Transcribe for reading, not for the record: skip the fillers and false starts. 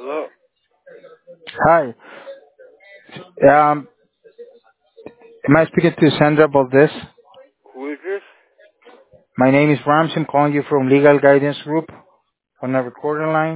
Hello? Hi. Um, am I speaking to Sandra Valdez? Who is this? My name is Rams. I'm calling you from Legal Guidance Group on a recording line.